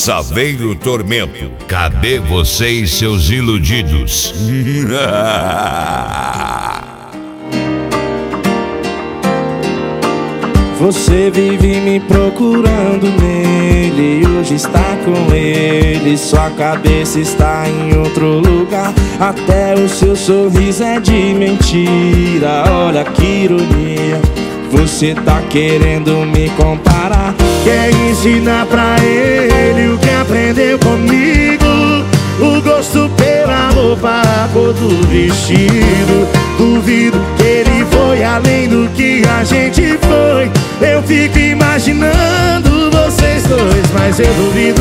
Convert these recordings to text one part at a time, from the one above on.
Saveiro Tormento. Cadê você e seus iludidos? Você vive me procurando nele, hoje está com ele. Sua cabeça está em outro lugar, até o seu sorriso é de mentira. Olha que ironia, você tá querendo me comparar. Quer ensinar pra ele o que aprendeu comigo, o gosto pela roupa, a cor do vestido. Duvido que ele foi além do que a gente foi. Eu fico imaginando vocês dois, mas eu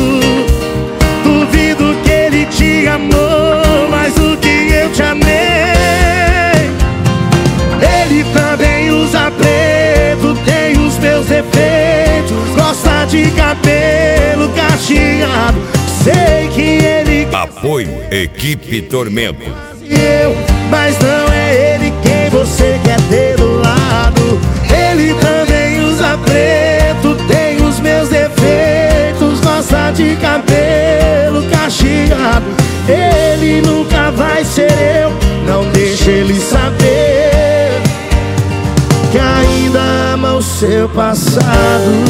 duvido que ele te amou mais do que eu te amei. Ele também usa preto, tem os meus defeitos, gosta de cabelo cacheado. Sei que ele Apoio Equipe Tormento. mas não é ele quem você quer ter do lado. Ele também usa preto, tem os meus defeitos, gosta de cabelo cacheado. Ele nunca vai ser eu, não deixe ele saber que ainda ama o seu passado.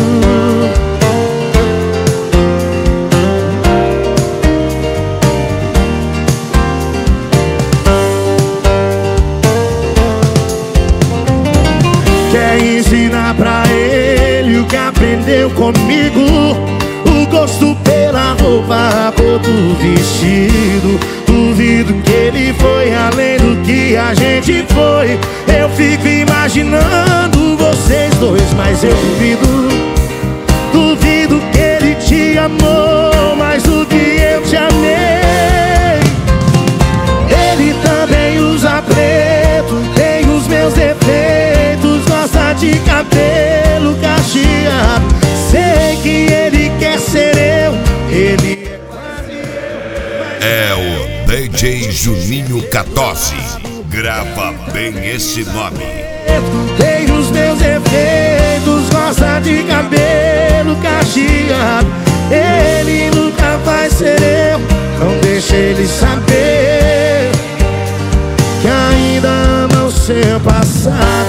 Quer ensinar pra ele o que aprendeu comigo, o gosto pela roupa, a cor do vestido. Duvido que ele foi além do que a gente foi. Eu fico imaginando vocês dois, mas eu duvido que ele te amou mais do que eu te amei. Ele também usa preto, tem os meus defeitos, gosta de cabelo cacheado. Sei que ele quer ser eu, ele É o DJ Juninho Catossi. Grava bem esse nome. tem os meus defeitos, gosta de cabelo cacheado. Ele nunca vai ser eu, não deixe ele saber que ainda ama o seu passado.